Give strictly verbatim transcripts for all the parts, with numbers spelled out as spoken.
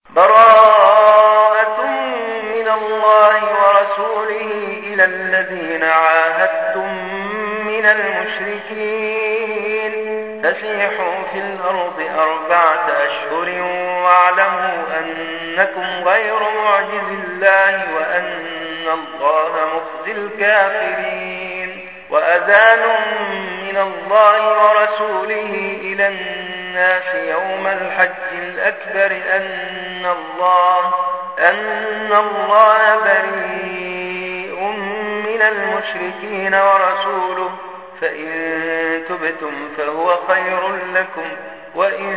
براءة من الله ورسوله إلى الذين عاهدتم من المشركين فسيحوا في الأرض أربعة أشهر واعلموا أنكم غير معجز الله وأن الله مخزي الكافرين. وأذان من الله ورسوله إلى الناس يوم الحج الأكبر أن الله أن الله بريء من المشركين ورسوله فإن تبتم فهو خير لكم وإن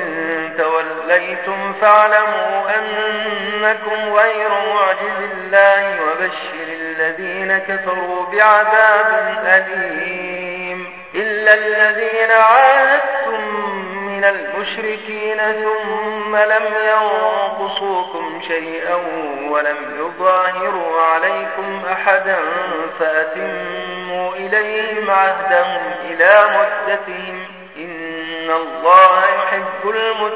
توليتم فاعلموا أنكم غير معجز الله وبشر الذين كفروا بعذاب أليم. إلا الذين عاهدتم من المشركين ثم لم ينقصوكم شيئا ولم يظاهروا عليكم أحدا فأتموا إليهم عهدهم إلى مدتهم إن الله يحب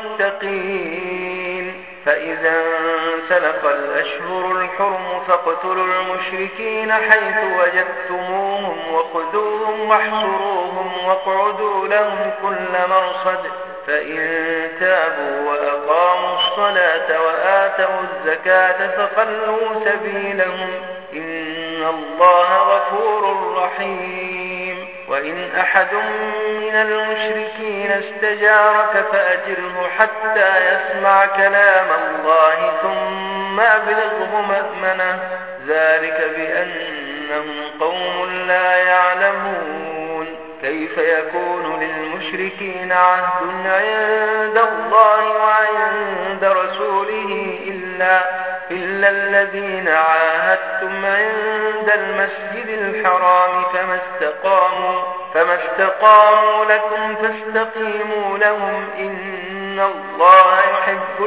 المتقين. فإذا انسلخ الأشهر الحرم فاقتلوا المشركين حيث وجدتموهم وخذوهم واحصروهم واقعدوا لهم كل مرصد فإن تابوا وأقاموا الصلاة وآتوا الزكاة فخلوا سبيلهم إن الله غفور رحيم. وإن أحد من المشركين استجارك فأجره حتى يسمع كلام الله ثم أبلغه مأمنه ذلك بأنهم قوم لا يعلمون. كيف يكون للمشركين عهد عند الله وعند رسوله إلا, إلا الذين عاهدتم عند المسجد الحرام فما استقاموا, فما استقاموا لكم فاستقيموا لهم إن الله يحب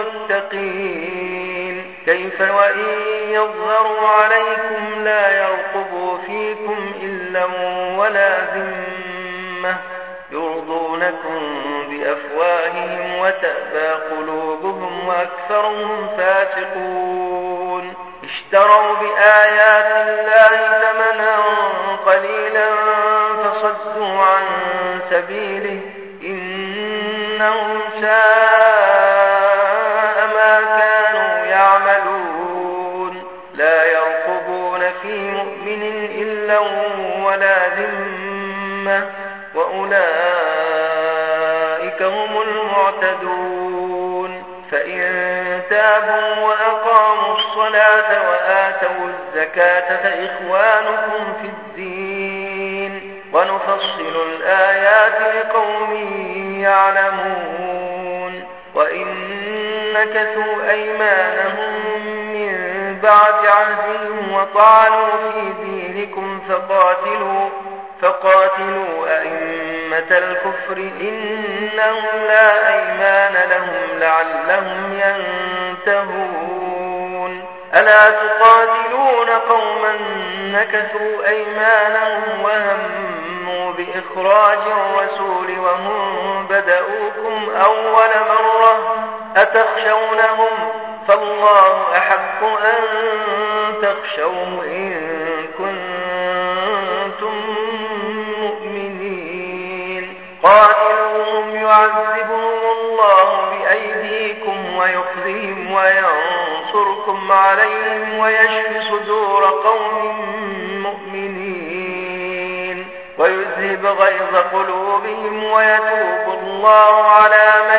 المتقين. كيف وإن يظهروا عليكم لا يرقبوا فيكم إلا ولا ذمة يرضونكم بأفواههم وتأبى قلوبهم وأكثرهم فاسقون. اشتروا بآيات الله ثمنا قليلا فصدوا عن سبيله إنهم ساء ما كانوا يعملون. لا يرقبون في مؤمن إلا ولا ذمة وأولئك هم المعتدون. فإن تابوا وأقاموا الصلاة وآتوا الزكاة فإخوانكم في الدين ونفصل الآيات لقوم يعلمون. وإن نكثوا أيمانهم من بعد عهدهم وطعنوا في دينكم فقاتلوا فقاتلوا أئمة الكفر إنهم لا أيمان لهم لعلهم ينتهون. ألا تقاتلون قوما نكثوا أيمانهم وهموا بإخراج الرسول وهم بدأوكم أول مرة أتخشونهم فالله أحق أن تخشوه إن كنتم مؤمنين. قاتلوهم يعذبهم الله بأيديكم ويخزيهم وينصركم عليهم ويشف صدور قوم مؤمنين ويذهب غيظ قلوبهم ويتوب الله على من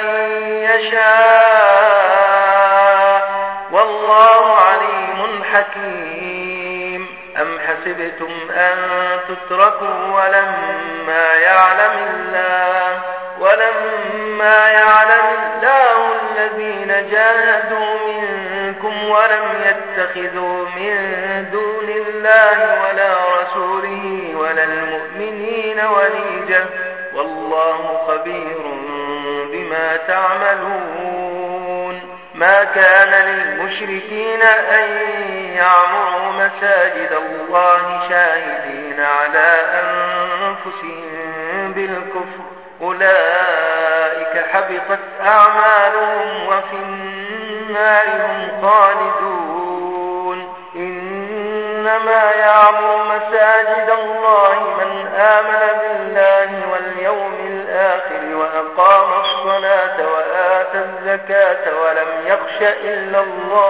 يشاء والله عليم حكيم. أم حسبتم أن تتركوا ولما يعلم الله ولما يعلم الله الذين جاهدوا منكم ولم يتخذوا من دون الله ولا رسوله ولا المؤمنين وليجة والله خبير بما تعملون. ما كان للمشركين أن يعمروا مساجد الله شاهدين على أنفسهم بالكفر أولئك حبطت أعمالهم وفي النار هم خالدون إنما يعمر مساجد الله من آمن بالله واليوم الآخر وأقام الصلاة وآتى الزكاة ولم يخش إلا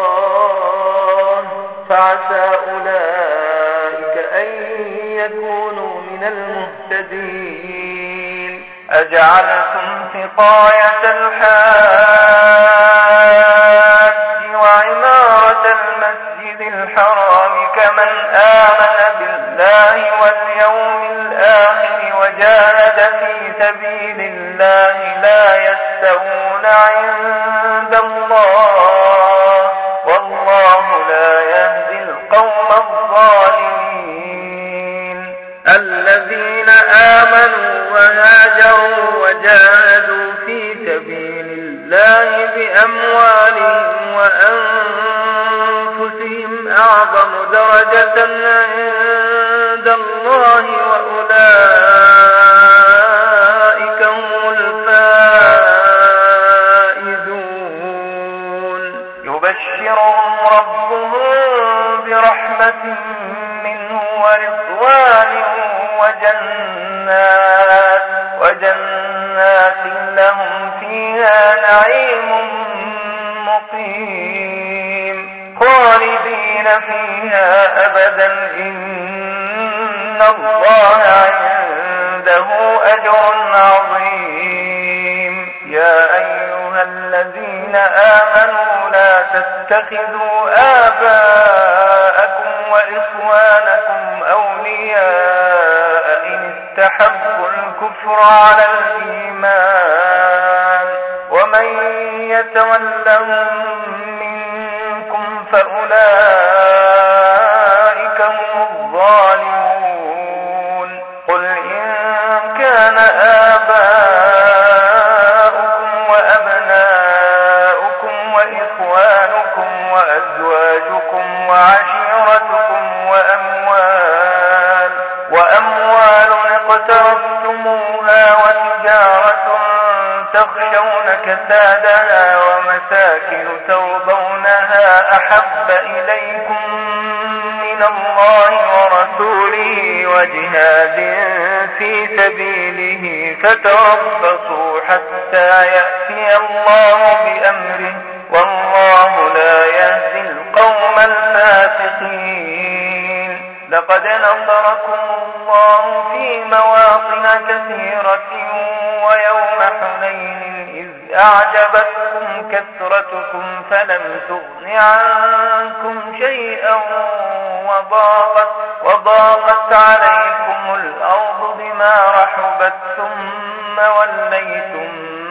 الله فعسى أولئك أن يكونوا من المهتدين. أجعلتم سقاية الحاج وعمارة المسجد الحرام كمن آمن بالله واليوم الآخر وجاهد في سبيل الله لا يستوون عند الله والله لا يهدي القوم الظالمين. الذين آمنوا وهاجروا وجاهدوا في سبيل الله بأموالهم وأنفسهم أعظم درجة عند الله وأولئك هم الفائزون. يبشرهم ربهم برحمة منه ورضوان وجنات وجنات لهم فيها نعيم مقيم خالدين فيها أبدا إن الله عنده أجر عظيم. يا أيها الذين آمنوا لا تتخذوا آباءكم وإخوانكم أولياء إن استحبوا الكفر على الإيمان ومن يتولهم منكم فأولئك هم الظالمون. قل إن كان آباؤكم وأبناؤكم وإخوانكم وأزواجكم وعشيرتكم وأموال وأموال اقترفتموها وتجارة تخشون كسادها ومساكن ترضونها أحب إليكم من الله ورسوله وجهاد في سبيله فتربصوا حتى يأتي الله بأمره والله لا يهدي القوم الفاسقين. لقد نصركم الله في مواطن كثيرة ويوم حنين إذ أعجبتكم كثرتكم فلم تغن عنكم شيئا وضاقت, وضاقت عليكم الأرض بما رحبت ثم وليتم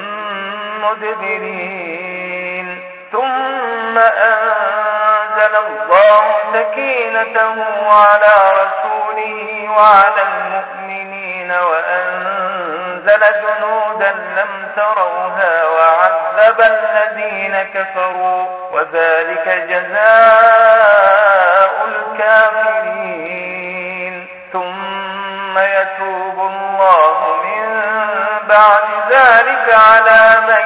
مدبرين ثم أنزل الله سكينته على رسوله وعلى المؤمنين وأنزل جنودا لم تروها وعذب الذين كفروا وذلك جزاء الكافرين. ثم يتوب الله من بعد ذلك على من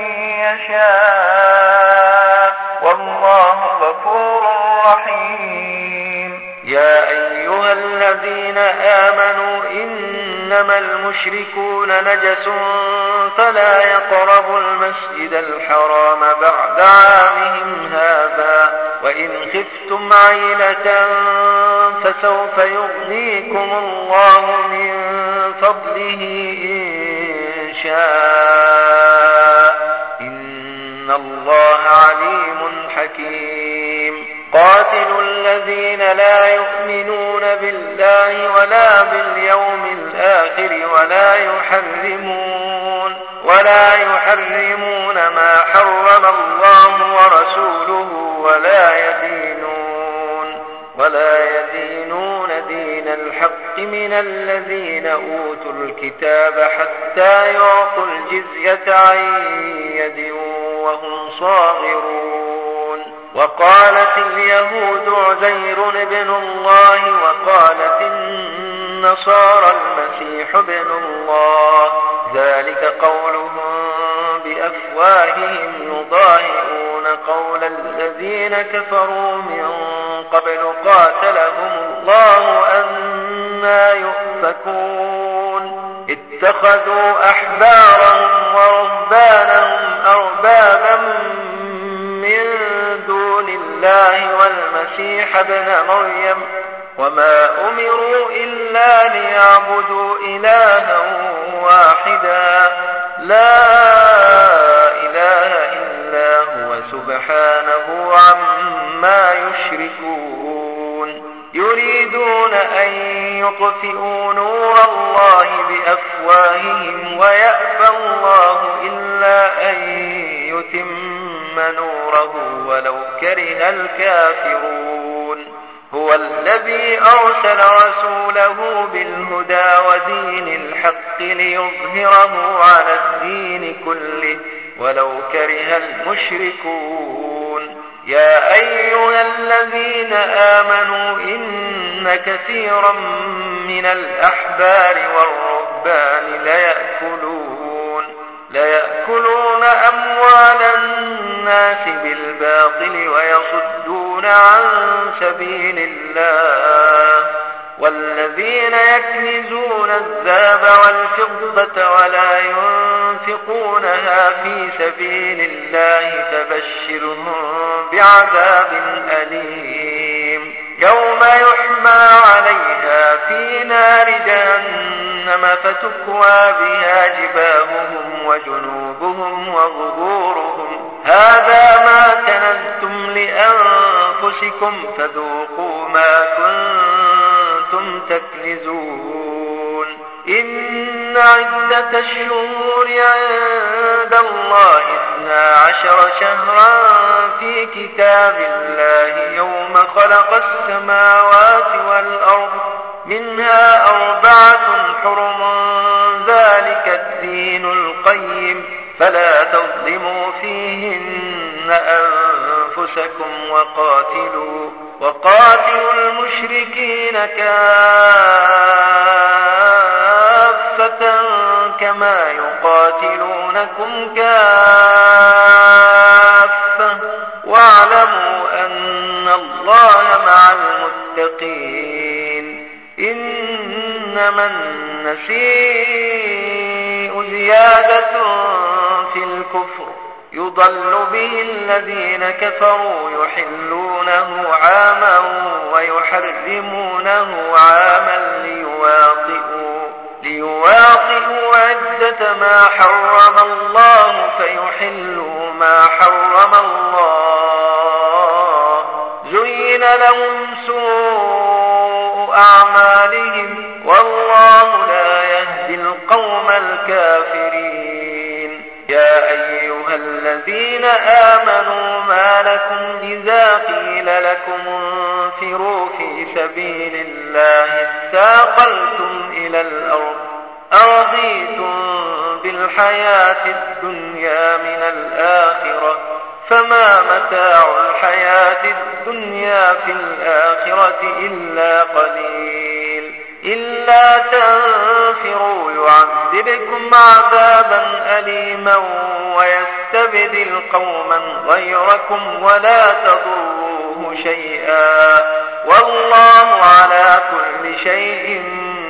يشاء والله غفور رحيم. يا أيها الذين آمنوا إنما المشركون نجس فلا يقربوا المسجد الحرام بعد عامهم هذا وإن خفتم عيلة فسوف يغنيكم الله من فضله إن شاء إن الله عليم حكيم. قاتلوا الذين لا يؤمنون بالله ولا باليوم الآخر ولا يحرمون ولا يحرمون ما حرم الله ورسوله ولا يدينون ولا يدينون دين الحق من الذين أوتوا الكتاب حتى يعطوا الجزية عن يد وهم صاغرون. وقالت اليهود عزير ابن الله وقالت النصارى المسيح ابن الله ذلك قولهم بأفواههم يضاهئون قول الذين كفروا من قبل قاتلهم الله أنى يؤفكون اتخذوا أحبارهم ورهبانهم أربابا من دون الله والمسيح ابن مريم وما أمروا إلا ليعبدوا إلها واحدا لا إله إلا هو سبحانه عما يشركون يريدون أن يطفئوا نور الله بأفواههم ويأبى الله إلا أن يتم نوره ولو كره الكافرون هو الذي أرسل رسوله بالهدى ودين الحق ليظهره على الدين كله ولو كره المشركون يا أيها الذين آمنوا إن كثيرا من الأحبار والرهبان ليأكلون ليأكلون أموال الناس بالباطل ويصدون عن سبيل الله والذين يكنزون الذهب والفضة ولا ينفقونها في سبيل الله فبشرهم بعذاب أليم يوم يحمى عليها في نار جهنم فتكوى بها جباههم وجنوبهم وظهورهم هذا ما كنزتم لأنفسكم فذوقوا ما كنتم تكنزون إن عدة الشهور عند الله اثنا عشر شهرا في كتاب الله يوم خلق السماوات والأرض منها أربعة حرم ذلك الدين القيم فلا تظلموا فيهن أنفسكم وقاتلوا وقاتلوا المشركين كافة كما يقاتلونكم كافة واعلموا أن الله مع المتقين إنما النسيء زيادة في الكفر يضل به الذين كفروا يحلونه عاما ويحرمونه عاما ليواطئوا ليواطئوا عدة ما حرم الله فيحلوا ما حرم الله زين لهم سوء أعمالهم والله لا يهدي القوم الكافرين يا أيها الذين آمنوا ما لكم إذا قيل لكم انفروا في سبيل الله استاقلتم إلى الأرض أرضيتم بالحياة الدنيا من الآخرة فما متاع الحياة الدنيا في الآخرة إلا قليل إلا تنفروا يعذبكم عذابا أليما ويستبدل قوما غيركم ولا تضروه شيئا والله على كل شيء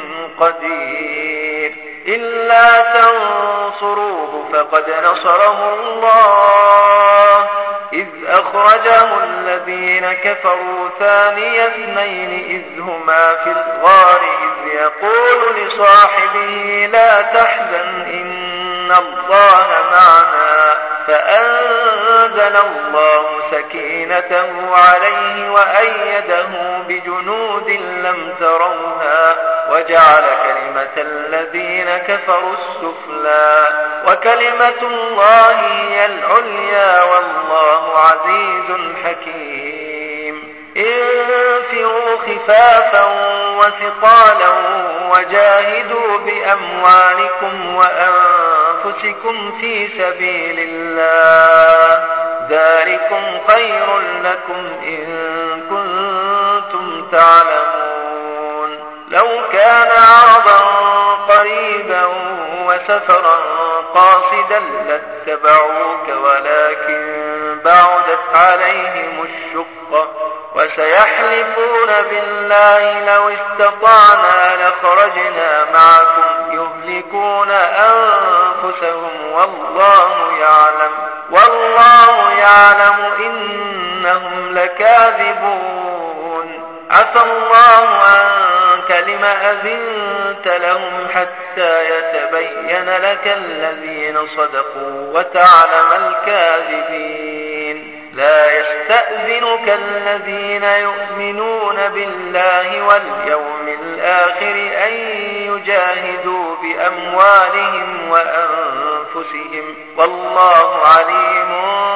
قدير إلا تنصروه فقد نصره الله إذ أخرجه الذين كفروا ثاني اثنين إذ هما في الغار إذ يقول لصاحبه لا تحزن إن الله معنا فأنزل الله سكينته عليه وأيده بجنود لم تروها وجعل كلمة الذين كفروا السفلى وكلمة الله هي العليا والله عزيز حكيم انفروا خفافا وثقالا وجاهدوا بأموالكم وأنفسكم في سبيل الله ذلكم خير لكم إن كنتم تعلمون لو كان عرضا قريبا وسفرا قاصدا لاتبعوك ولكن بعدت عليهم الشقة وسيحلفون بالله لو استطعنا لخرجنا معكم يهلكون أنفسهم والله يعلم والله يعلم إنهم لكاذبون عفى الله عنك لم أذنت لهم حتى يتبين لك الذين صدقوا وتعلم الكاذبين لا يستأذنك الذين يؤمنون بالله واليوم الآخر أن يجاهدوا بأموالهم وأنفسهم والله عليم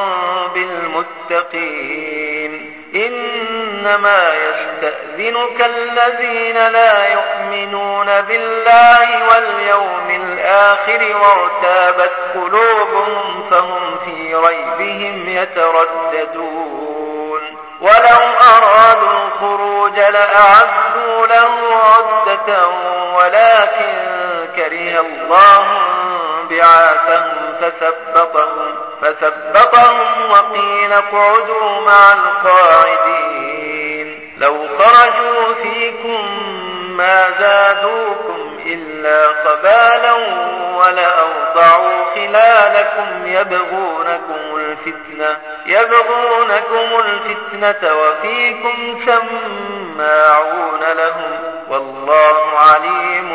بالمتقين إنما يستأذنك الذين لا يؤمنون بالله واليوم الآخر وارتابت قلوبهم فهم في ريبهم يترددون ولو أرادوا الخروج لأعدوا له عدة ولكن كره الله بعاثهم فثبطهم, فثبطهم وقيل اقعدوا مع القاعدين لو خرجوا فيكم ما زادوكم إلا خبالا ولأوضعوا خلالكم يبغونكم الفتنة, يبغونكم الفتنة وفيكم سماعون لهم والله عليم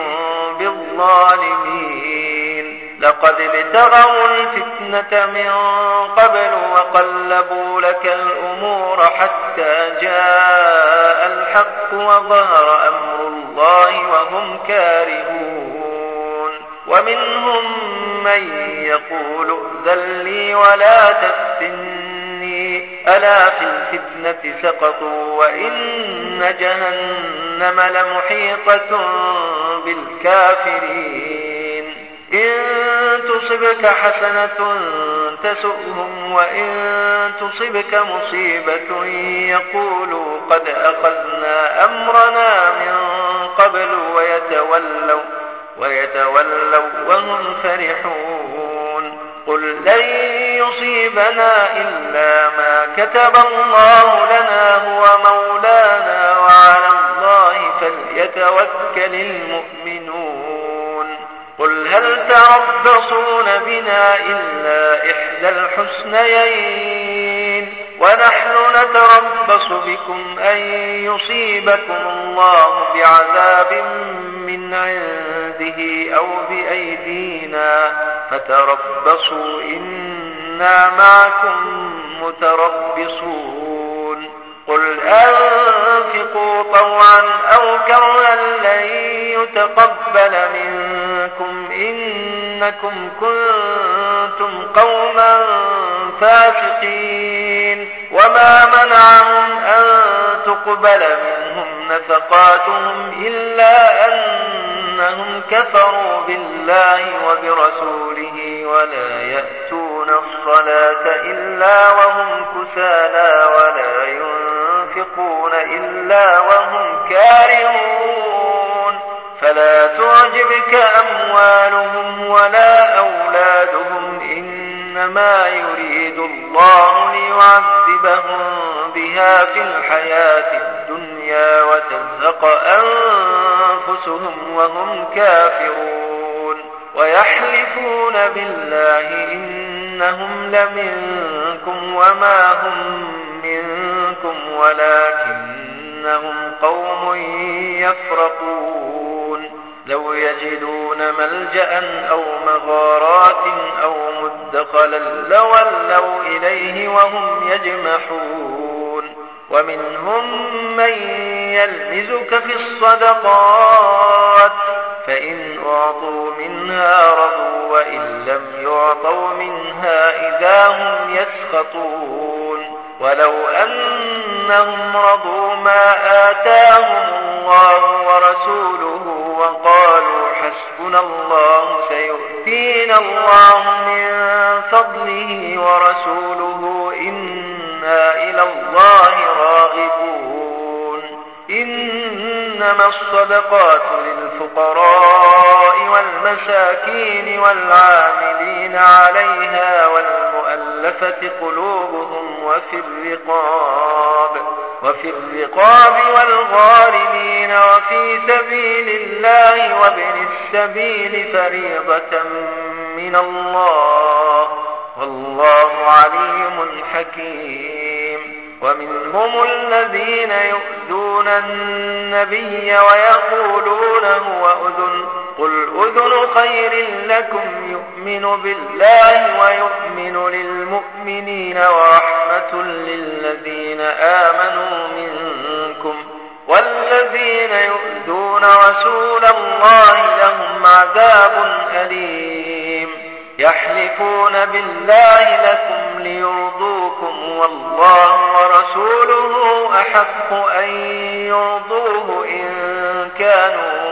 بالظالمين لقد ابتغوا الفتنة من قبل وقلبوا لك الأمور حتى جاء الحق وظهر أمر الله وهم كارهون ومنهم من يقول ائذن لي ولا تفتني ألا في الفتنة سقطوا وإن جهنم لمحيطة بالكافرين إن تصبك حسنة تسؤهم وإن تصبك مصيبة يقولوا قد أخذنا أمرنا من قبل ويتولوا, ويتولوا وهم فرحون قل لن يصيبنا إلا ما كتب الله لنا هو مولانا وعلى الله فليتوكل المؤمنون قل هل تربصون بنا إلا إحدى الحسنيين ونحن نتربص بكم أن يصيبكم الله بعذاب من عنده أو بأيدينا فتربصوا إنا معكم متربصون قل أنفقوا طوعا أو كرها لن يتقبل منكم إنكم كنتم قوما فاسقين وما منعهم أن تقبل منهم نفقاتهم إلا أنهم كفروا بالله وبرسوله ولا يأتون الصلاة إلا وهم كسالى ولا ينفقون إلا وهم كارهون فلا تعجبك أموالهم ولا أولادهم إنما يريد الله ليعذبهم بها في الحياة الدنيا وتزهق أنفسهم وهم كافرون ويحلفون بالله إنهم لمنكم وما هم منكم ولكنهم قوم يفرقون لو يجدون ملجأ أو مغارات أو مدخلا لولوا إليه وهم يجمحون ومنهم من يلمزك في الصدقات فإن أعطوا منها رضوا وإن لم يعطوا منها إذا هم يسخطون ولو أنهم رضوا ما آتاهم الله ورسوله وقالوا حسبنا الله سيؤتينا الله من فضله ورسوله إنا إلى الله راغبون إنما الصدقات للفقراء والمساكين والعاملين عليها والمؤلفة قلوبهم وفي الرقاب وفي الرقاب والغارمين وفي سبيل الله وابن السبيل فريضة من الله والله عليم حكيم. ومنهم الذين يؤذون النبي ويقولون هو أذن قل أذن خير لكم يؤمن بالله ويؤمن للمؤمنين ورحمة للذين آمنوا منكم والذين يؤذون رسول الله لهم عذاب أليم. يحلفون بالله لكم ليرضوكم والله ورسوله أحق أن يرضوه إن كانوا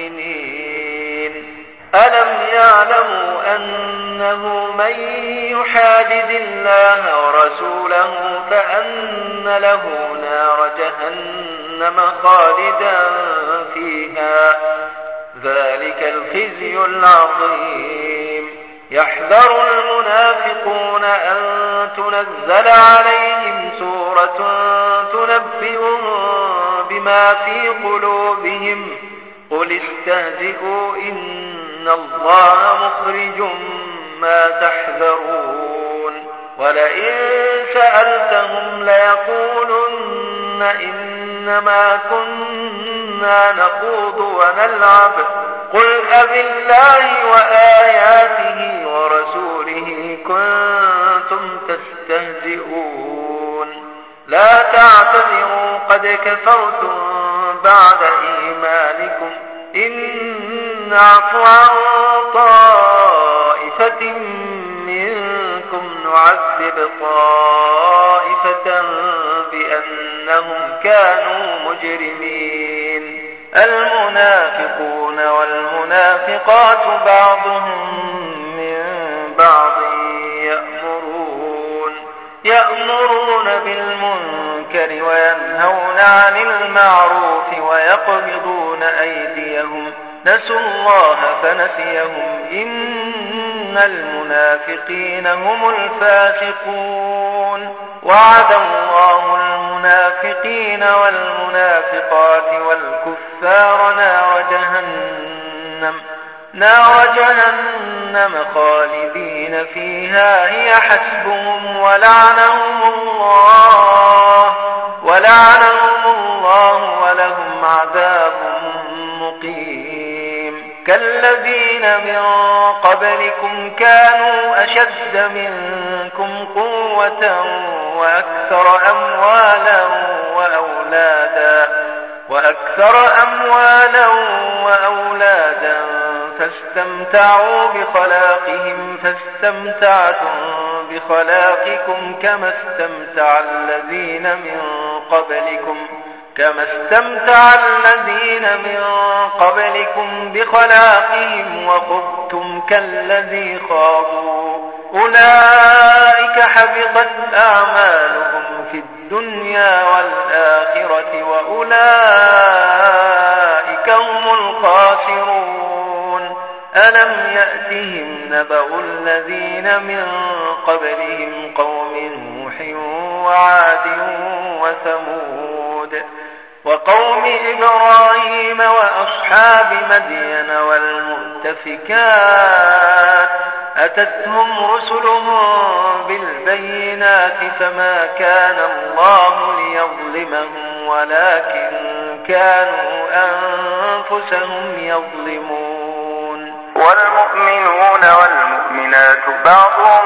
مؤمنين. ألم يعلموا أنه من يحادد الله ورسوله فأن له نار جهنم خالدا فيها ذلك الخزي العظيم. يحذر المنافقون أن تنزل عليهم سورة تنبئهم بما في قلوبهم قل استهزئوا إن الله مخرج ما تحذرون. ولئن سألتهم ليقولن إنما كنا نخوض ونلعب قل أبالله وآياته ورسوله كنتم تستهزئون لا تعتذروا قد كفرتم بعد إيمانكم إن نعفو عن طائفة منكم نعذب طائفة بأنهم كانوا مجرمين. المنافقون والمنافقات بعضهم من بعض يأمرون يأمرون بالمنكر وينهون عن المعروف ويقبضون أيديهم نسوا الله فنسيهم إن المنافقين هم الفاسقون. وعد الله المنافقين والمنافقات والكفار نار جهنم نار جهنم خالدين فيها هي حسبهم ولعنهم الله ولعنهم الله ولهم عذاب مقيم. كالذين من قبلكم كانوا أشد منكم قوة وأكثر أموالا وأولادا وأكثر أموالا وأولادا فاستمتعوا بخلاقهم فاستمتعتم بخلاقكم كما استمتع الذين من قبلكم كما استمتع الذين من قبلكم بخلاقهم وخضتم كالذي خاضوا أولئك حبطت أعمالهم في الدنيا والآخرة وأولئك هم الخاسرون. ألم يأتهم نبأ الذين من قبلهم قوم نوح وعاد وثمود وقوم إبراهيم وأصحاب مدين والمؤتفكات أتتهم رسلهم بالبينات فما كان الله ليظلمهم ولكن كانوا أنفسهم يظلمون. والمؤمنون والمؤمنات بعضهم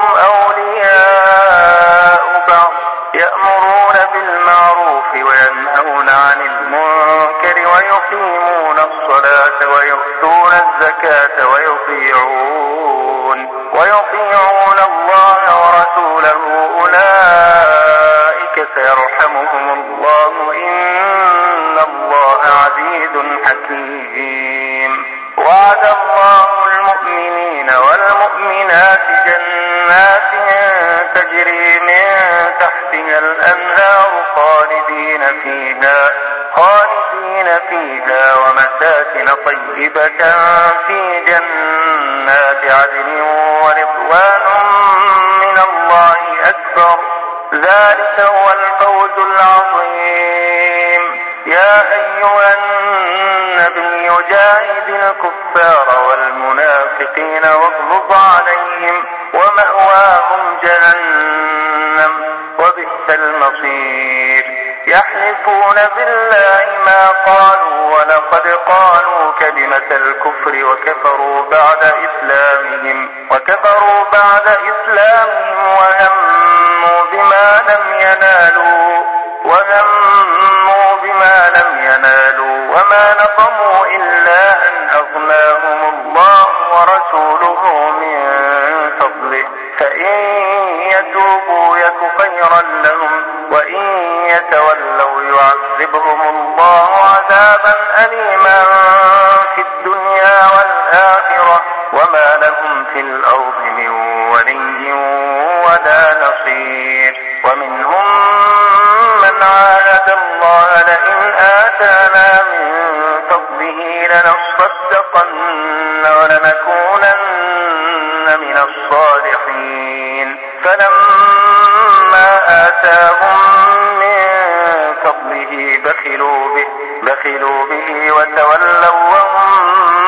أولياء بعض يأمرون بالمعروف وينهون عن المنكر ويقيمون الصلاة ويؤتون الزكاة ويطيعون ويطيعون الله ورسوله أولئك سيرحمهم الله إن الله عزيز حكيم. وعد الله المؤمنين والمؤمنات جنات تجري من تحتها الأنهار خالدين فيها خالدين فيها ومساكن طيبة موكبة في جنات عدن ورضوان من الله أكبر، ذلك هو الفوز العظيم. يا أيها النبي جاهد الكفار والمنافقين واغلظ عليهم ومأواهم جهنم وبئس المصير. يحلفون بالله ما قالوا ولقد قالوا كلمة الكفر وكفروا بعد إسلامهم وكفروا بعد إسلامهم وهموا بما لم ينالوا وهموا بما لم ينالوا وما نقموا إلا أن أغناهم الله ورسوله من فضله، فإن يتوبوا يك خيرا لهم وإن يتولوا يعذبهم الله عذابا أليما في الدنيا والآخرة وما لهم في الأرض من ولي ولا نصير. ومنهم من عاهد الله لئن آتانا من فضله لنصدقن ولنكونن من الصالحين، فلما آتاهم من فضله بخلوا به, بخلوا به وتولوا وهم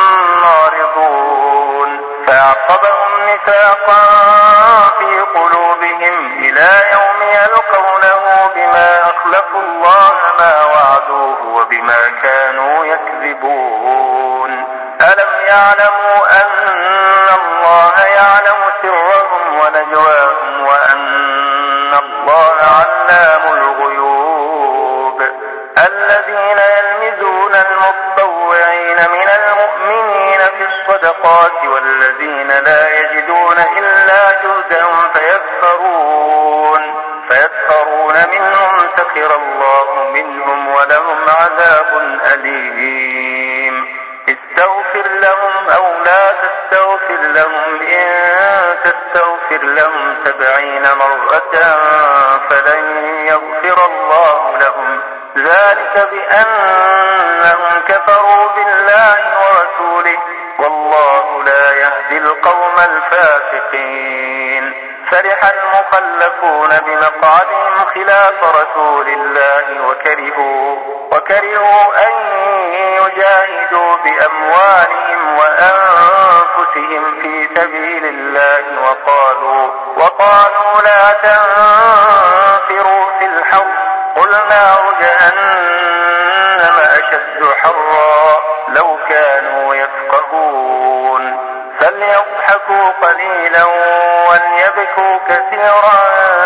معرضون، فأعقبهم نفاقا في قلوبهم إلى يوم يلقونه بما أخلفوا الله ما وعدوه وبما كانوا يكذبون. ألم يعلموا أن الله يعلم سرهم ونجواهم وأن الله علام الغيوب. الذين يلمزون المتطوعين من المؤمنين في الصدقات والذين لا يجدون إلا جهدهم فيسخرون فيسخرون منهم سخر الله منهم ولهم عذاب أليم. استغفر لهم أو لا تستغفر لهم إن تستغفر لهم سبعين مرة فلن يغفر الله لهم، ذلك بأنهم كفروا بالله ورسوله والله لا يهدي القوم الفاسقين. فرح المخلفون بمقعدهم خلاف رسول الله وكرهوا, وكرهوا أن يجاهدوا بأموالهم وأنفسهم في سبيل الله وقالوا, وقالوا لا تنفروا في الحر قل نار جهنم أشد حرا لو كانوا يفقهون. فليضحكوا قليلا وليبكوا كثيرا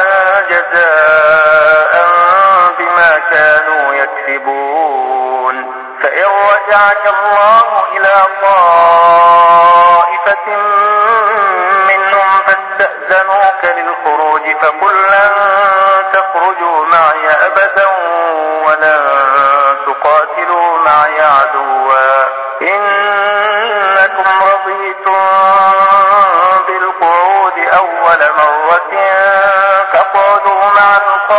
جزاء بما كانوا يكسبون. فإن رجعك الله إلى طائفة منهم فاستأذنوك للخروج فقل لن تخرجوا معي أبدا ولن تقاتلوا معي عدوا إنكم رضيتم بالقعود أول مرة فاقعدوا مع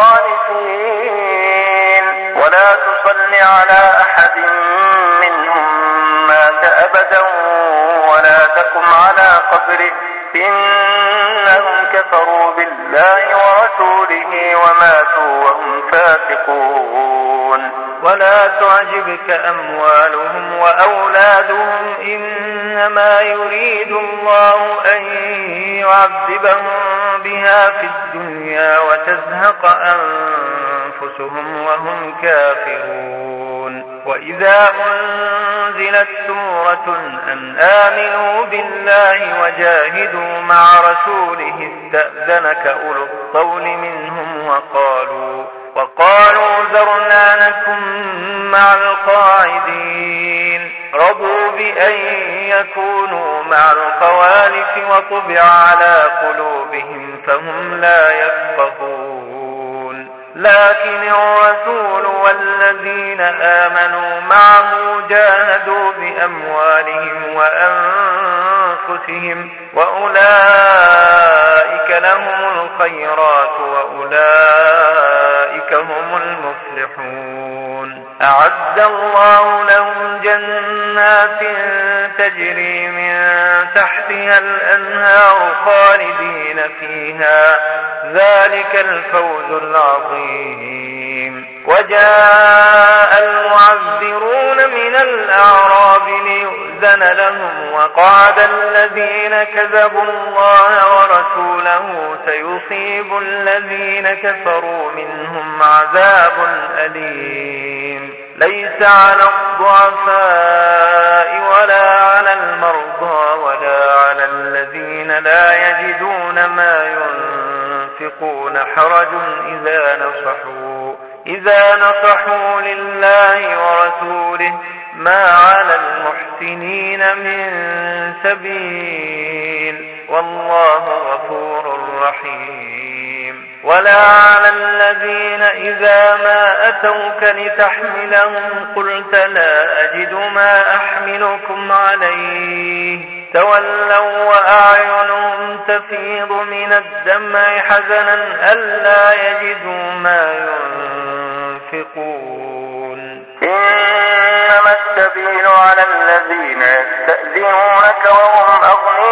الخالفين ولا تصل على أحد منهم مات أبدا ولا تقم على قبره إنهم كفروا بالله ورسوله وماتوا وهم فاسقون. ولا تعجبك أموالهم وأولادهم إنما يريد الله أن يعذبهم بها في الدنيا وتزهق أنفسهم وهم كافرون. وإذا أنزلت سورة أن آمنوا بالله وجاهدوا مع رسوله استأذنك أولو الطول منهم وقالوا وقالوا ذرنا نكن مع القاعدين رضوا بأن يكونوا مع الخوالف وطبع على قلوبهم فهم لا يفقهون. لكن الرسول والذين آمنوا معه جاهدوا بأموالهم وأنفسهم أنفسهم وأولئك لهم الخيرات وأولئك هم المفلحون. أعد الله لهم جنات تجري من تحتها الأنهار خالدين فيها، ذلك الفوز العظيم. وجاء المعذرون من الأعراب ليؤذن لهم، وقعد الذين كذبوا الله ورسوله سيصيب الذين كفروا منهم عذاب أليم. ليس على الضعفاء ولا على المرضى ولا على الذين لا يجدون ما ينفقون حرج إذا نصحوا إذا نصحوا لله ورسوله ما على المحسنين من سبيل، والله غفور رحيم. ولا على الذين إذا ما أتوك لتحملهم قلت لا أجد ما أحملكم عليه تولوا وأعينهم تفيض من الدمع حزنا ألا يجدوا ما ينفقون. إنما السبيل على الذين يستأذنونك وهم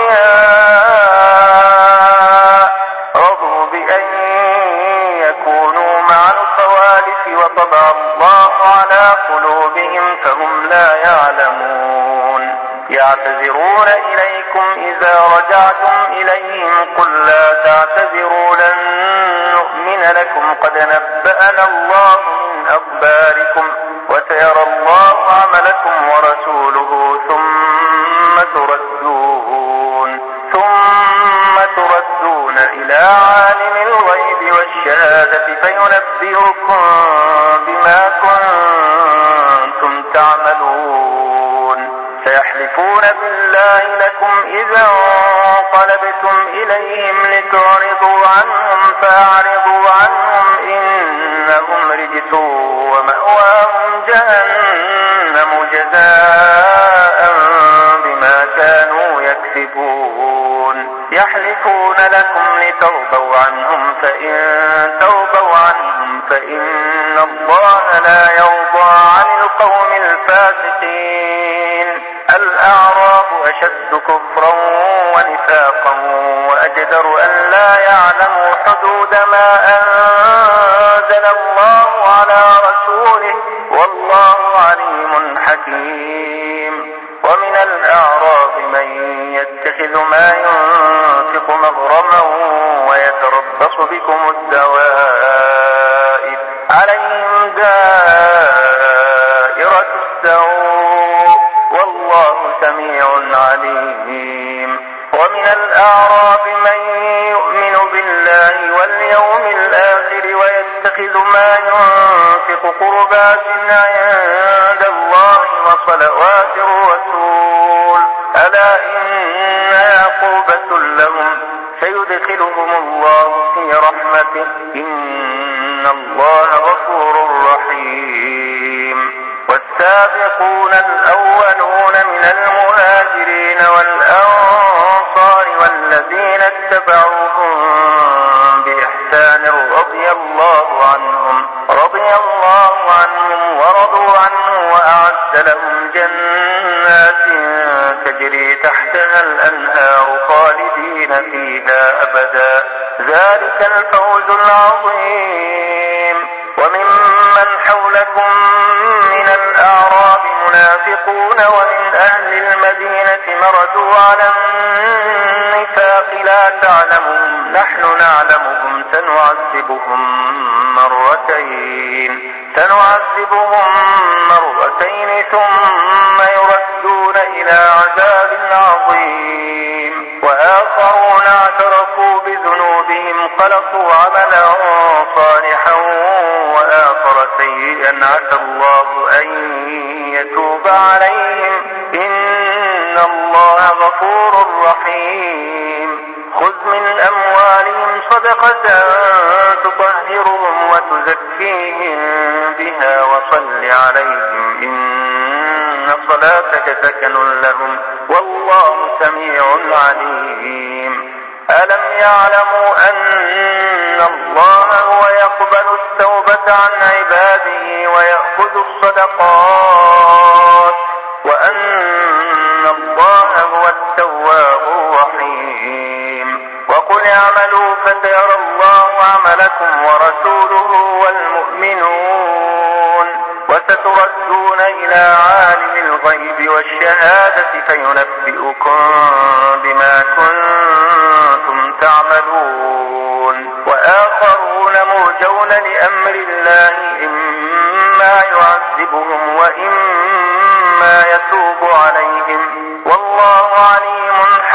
أغنياء رضوا بأن يكونوا مع الخوالف وطبع الله على قلوبهم فهم لا يعلمون. يعتذرون إليكم إذا رجعتم إليهم قل لا تعتذروا لن نؤمن لكم قد نبأنا الله من أخباركم وسيرى الله عملكم ورسوله ثم تردون ثم تردون إلى عالم الغيب والشهادة فينبئكم بما كنتم تعملون. سيحلفون بالله لكم إذا انقلبتم إليهم لتعرضوا عنهم فأعرضوا عنهم إنهم رجس ومأواهم جهنم جزاء بما كانوا يكسبون. يحلفون لكم لترضوا عنهم فإن ترضوا عنهم فإن الله لا يرضى عن القوم الفاسقين. الأعراب أشد كفرا ونفاقا وأجدر أن لا يعلموا حدود ما أنزل الله على رسوله والله عليم حكيم. ومن الأعراب من يتخذ ما ينفق مغرما ويتربص بكم الدوائر عليهم دائرة السوء والله سميع عليم. ومن الأعراب من يؤمن بالله واليوم الآخر ويتخذ ما ينفق قربات عند الله وصلوات الرسول ألا إنها قربة لهم سيدخلهم الله في رحمته إن الله غفور رحيم. والسابقون الأولون من المهاجرين والأنصار والذين اتبعوهم بإحسان رضي الله عنهم رضي الله عنهم ورضوا عنه وأعد لهم جنات تجري تحتها الأنهار خالدين فيها أبدا ذلك الفوز العظيم. وممن حولكم من الأعراب منافقون ومن أهل المدينة مردوا على النفاق لا تعلمهم نحن نعلمهم سنعذبهم مرتين سنعذبهم مرتين ثم يردون إلى عذاب عظيم. وآخرون اعترفوا بذنوبهم خلقوا عملا صالحا وآخر سيئا عسى الله أن يتوب عليهم إن الله غفور رحيم. خذ من أموالهم صدقة تطهرهم وتزكيهم بها وصل عليهم إن صلاتك سكن لهم والله سميع سميع عليم. ألم يعلموا أن الله هو يقبل التوبة عن عباده ويأخذ الصدقات وأن الله هو التواب الرحيم. وقل اعملوا فسيرى الله عملكم ورسوله والمؤمنون وستردون إلى عالم الغيب والشهادة فينبئكم بما كنتم تعملون. وآخرون مرجون لأمر الله إما يعذبهم وإما يتوب عليهم والله عليم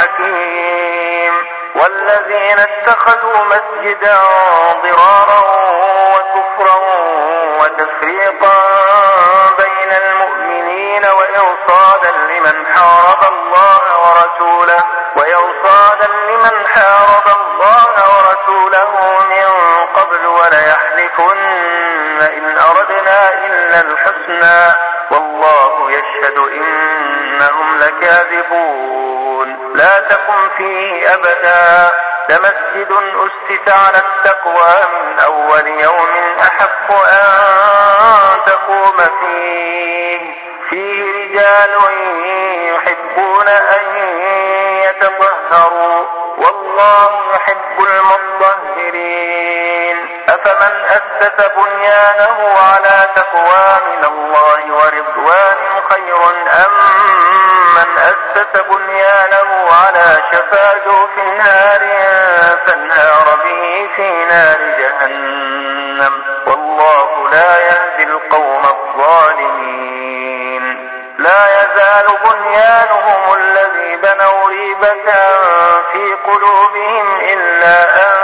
حكيم. والذين اتخذوا مسجدا ضرارا وكفرا وتفريقا بين المؤمنين وإرصادا لمن حارب الله ورسوله وإرصادا لمن حارب الله ورسوله من قبل وليحلفن إن أردنا إلا الحسنى والله يشهد إنهم لكاذبون. لا تقم فيه أبدا لمسجد أسس على التقوى من أول يوم أحق أن تقوم فيه فيه رجال يحبون أن يتطهروا والله يحب المطهرين. أفمن أسس بنيانه على تقوى من الله ورضوان خير أم من أسس بنيانه على شفا جرف نار فانهار به في نار جهنم والله لا يهدي القوم الظالمين. لا يزال بنيانهم الذي بنوا ريبة في قلوبهم إلا أن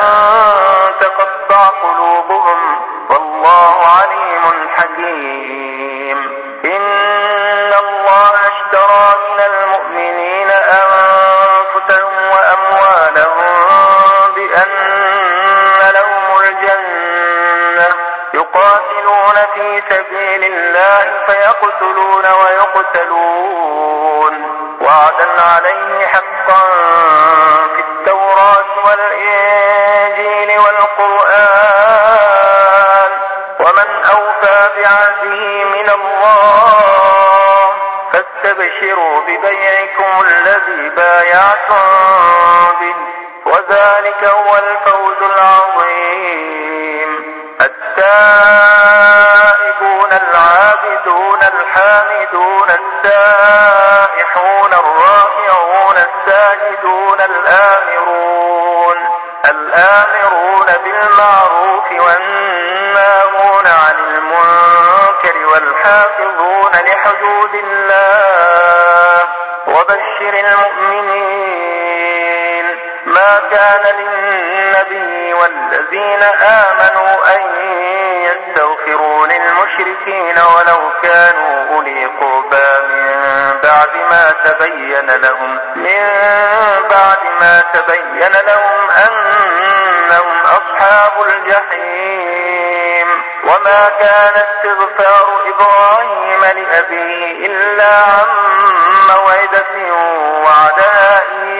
تقطع قلوبهم والله عليم حكيم. إن الله اشترى من المؤمنين أنفسهم وأموالهم بأن لهم الجنة يقاتلون في سبيل الله فيقتلون ويقتلون وعدا عليه حقا في التوراة والإنجيل والقرآن ومن أوفى بعهده من الله فاستبشروا ببيعكم الذي بايعتم به وذلك هو الفوز العظيم. التائبون العابدون الحامدون السائحون الراكعون الساجدون الآمرون الآمرون بالمعروف والناهون عن المنكر والحافظون لحدود الله وبشر المؤمنين. ما كان للنبي والذين آمنوا أن يستغفروا للمشركين ولو كانوا أولي قربى من بعد ما تبين لهم من بعد ما تبين لهم أنهم أصحاب الجحيم. وما كان استغفار إبراهيم لأبيه إلا عن موعدة وعدها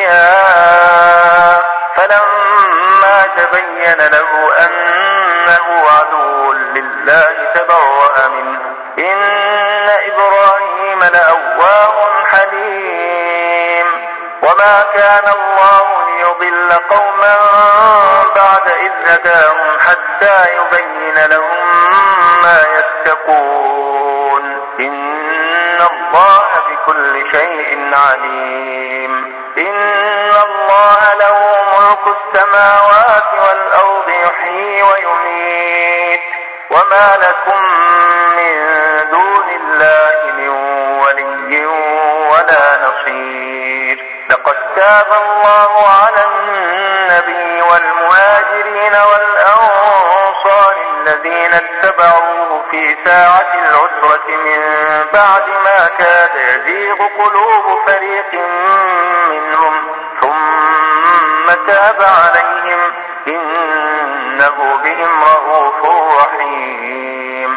إياه فلما تبين له أنه عدو لله تبرأ منه إن إبراهيم لأواه حليم. وما كان الله ليضل قوما بعد إذ هداهم حتى يبين لهم ما يتقون إن الله بكل شيء عليم. إن الله له ملك السماوات والأرض يحيي ويميت وما لكم من دون الله من ولي ولا نصير. لقد تاب الله على النبي والمهاجرين والأنصار الذين اتبعوه في ساعة العسرة من بعد ما كاد يزيغ قلوب فريق منهم ثم تاب عليهم إنه بهم رءوف رحيم.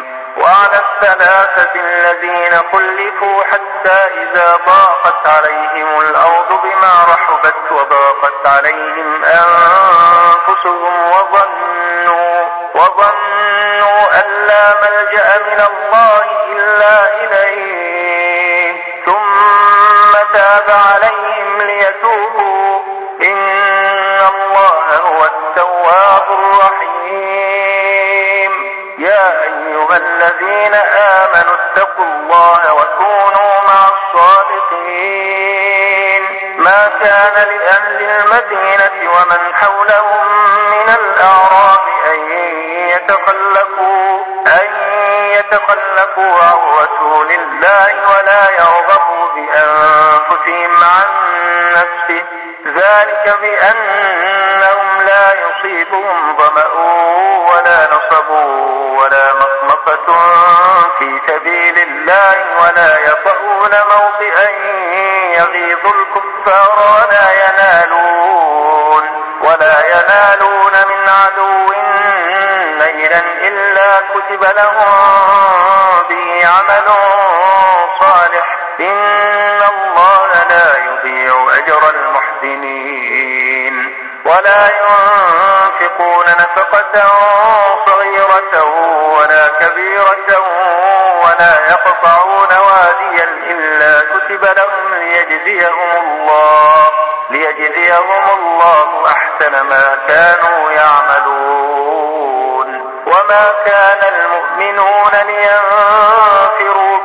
وعلى الثلاثة الذين خلفوا حتى إذا ضاقت عليهم الأرض بما رحبت وضاقت عليهم أنفسهم وظنوا, وظنوا أن لا ملجأ من الله إلا إليه ثم تاب عليهم ليتوبوا إن الله هو التواب الرحيم. يا أيها الذين آمنوا اتقوا الله وكونوا مع الصادقين. ما كان لأهل المدينة ومن حولهم من الأعراب أن يتخلفوا, أن يتخلفوا عن رسول الله ولا يرغبوا بأنفسهم عن نفسه, ذلك بأنهم لا يصيبهم ظمأ ولا نصب ولا مخمصة في سبيل الله ولا يطؤون موطئا يغيظ الكفار ولا ينالون, ولا ينالون من عدو نيلا إلا كتب لهم به عمل صالح إن الله لا يضيع أجر المحسنين. ولا ينفقون نفقة صغيرة ولا كبيرة ولا يقطعون واديا إلا كتب لهم ليجزيهم الله, ليجزيهم الله أحسن ما كانوا يعملون. وما كان المؤمنون لينفروا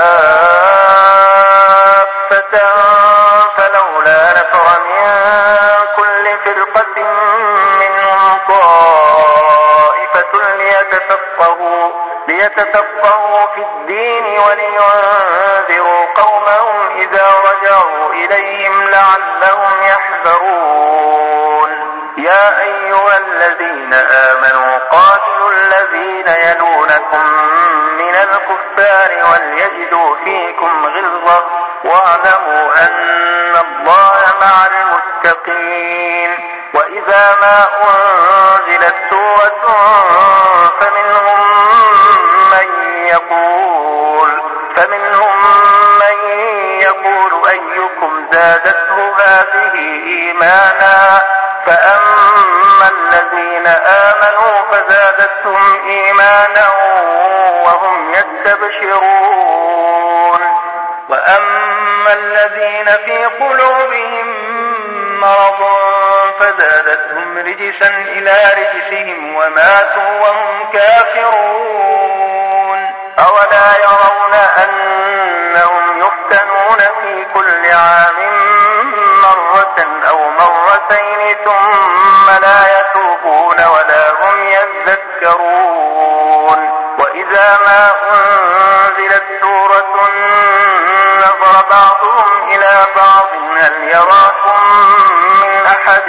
كافة فلولا نفر من كل فرقة منهم طائفة ليتفقهوا, ليتفقهوا في الدين ولينذروا قومهم إذا رجعوا إليهم لعلهم يحذرون. يا أيها الذين آمنوا قاتلوا الذين يلونكم من الكفار وليجدوا فيكم غلظة واعلموا أن الله مع المتقين. وإذا ما أنزلت سورة فمنهم من يقول, فمنهم من يقول أيكم زادته هذه إيمانا, فأما الذين آمنوا فزادتهم إيمانا وهم يستبشرون. وأما الذين في قلوبهم مرض فزادتهم رجسا إلى رجسهم وماتوا وهم كافرون. أولا يرون أنهم يفتنون في كل عام مرة أو مرتين ثم لا يتوبون ولا هم يذكرون. وإذا ما أنزلت سورة نظر بعضهم إلى بعض هل يراكم من أحد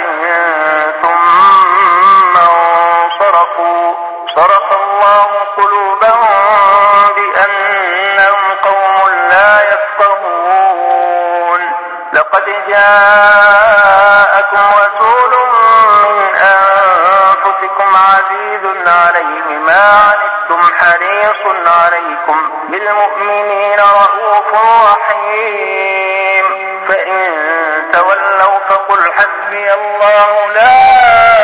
ثم انصرفوا, صرف الله قلوبهم بأنهم قوم لا يفقهون. لقد جاءكم رسول من أنفسكم عزيز عليه ما عنتم حريص عليكم بالمؤمنين رؤوف رحيم. فإن تولوا فقل حسبي الله لا